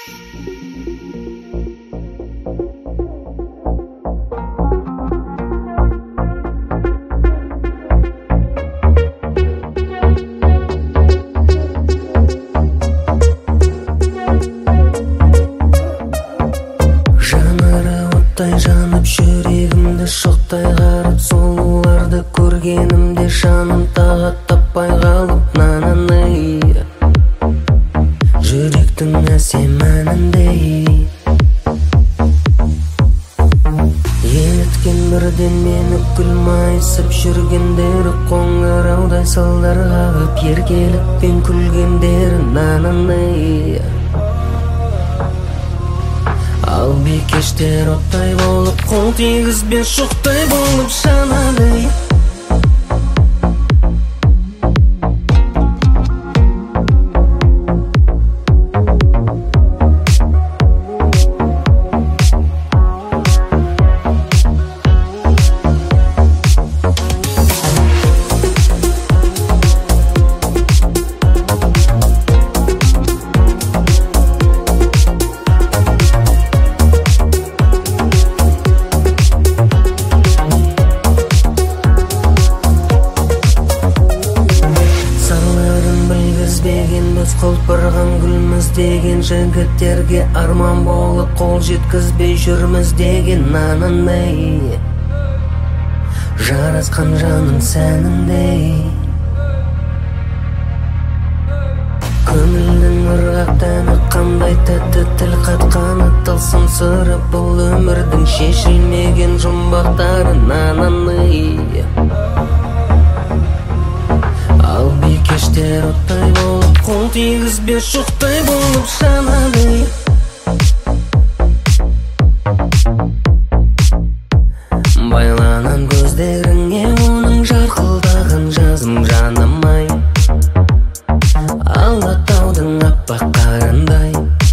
Жанып жүрегімді шоқтай қарып, сұлуларды көргенімде жаным тағат таппай қалып, нананы жүректің әсем әніндей еліткен бірден мені гүл майысып жүргендері, қоңыраудай салдар қағып еркелікпен күлгендері, нананы ал бикештер оттай болып, қол тигізбен шоқтай болып жанады. Біз құлпырған гүлміз деген, жігіттерге арман болып қол жеткізбей жүрміз деген, нанындай жарасқан жаның сәніндей көңілдің ырғақтаны қандай тәтті, тіл қатқаны тылсым сыры, бұл өмірдің шешілмеген жұмбақтары, нанындай ал бикештер оттай болып, қол тигізбе шоқтай болып жанады. Байланам көздеріңе оның жарқылдаған жазым жаным-ай, алатаудың аппақ қарындай